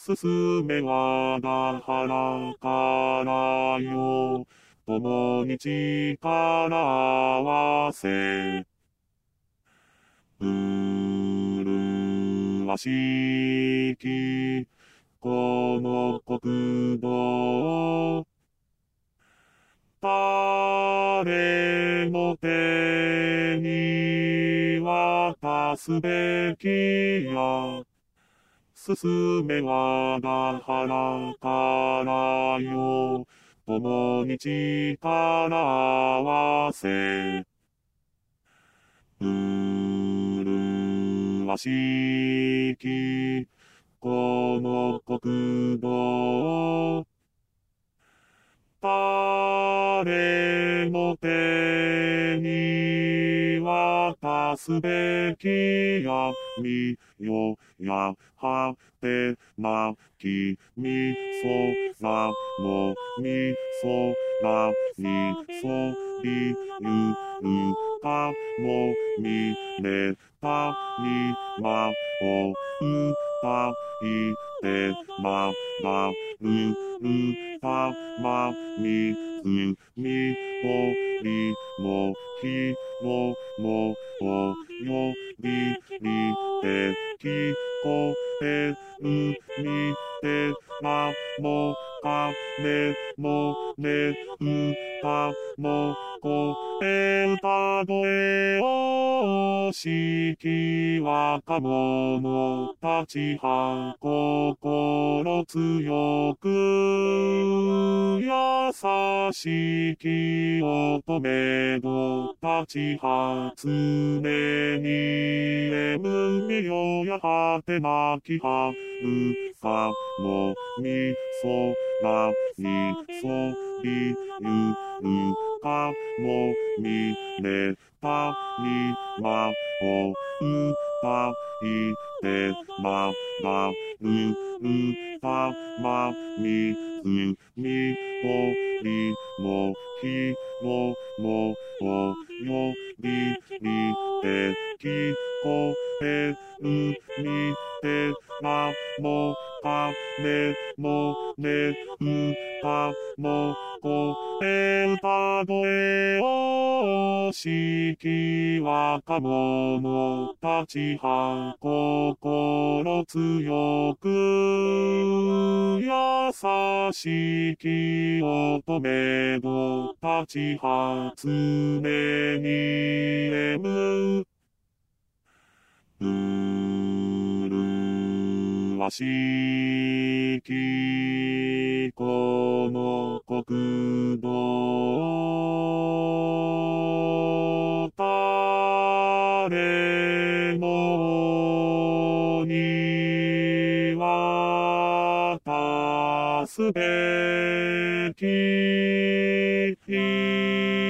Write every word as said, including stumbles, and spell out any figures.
進め我が腹からよ、共に力合わせ。麗しき、この国土、誰の手に渡すべきや。進め我が腹からよ、共に力合わせ。麗しき、この国土、誰の手に渡すべきや、みよやはてなきみそらもみそらにそりゆるかもみれたにまをうたいてまらるるたまみずみもりもひももおよびりてきこえるみてらもかねもねうたもこえ歌声をしき若者たちは心強く優しき乙女子たちは常に眠みよや果てなきはうさもみそらにそりゆるかもみれたにまをうたいてまらるるたまみずみもりもひももおよびりてきこえるみてらもかねもねうたもこえ歌声をしき若者たちは心強く優しき乙女子たちは常に眠麗しきこの国土、誰もに渡すべき